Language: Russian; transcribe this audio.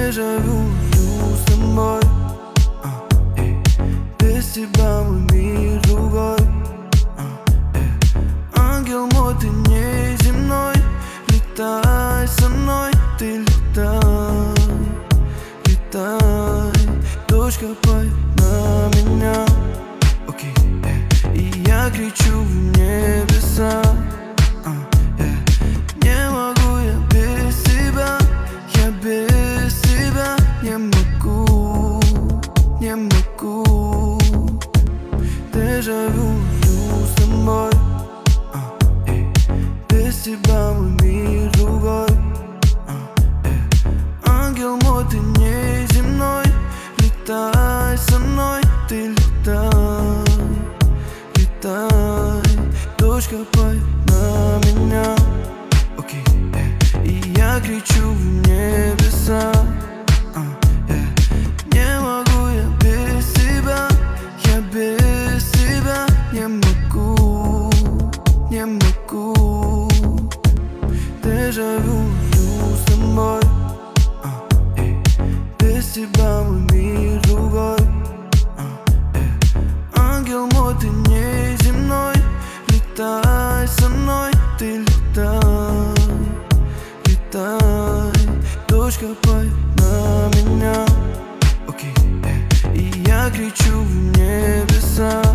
Дежавю с тобой, без тебя мой мир другой. Ангел мой, ты неземной, летай со мной, ты летай, летай. Дождь капает на меня, и я кричу в небеса. Не могу я без тебя, я без тебя не могу, не могу. Дежавю с тобой, без тебя мой мир другой. Ангел мой, ты неземной, летай со мной, ты летай, летай. Дождь капает на меня, и я кричу в небеса. Не могу я без тебя, я без тебя не могу, не могу. Дежавю с тобой, без тебя мой мир другой. Ангел мой, ты неземной, летай со мной, ты летай, летай. Дождь капает на меня, и я кричу в небеса.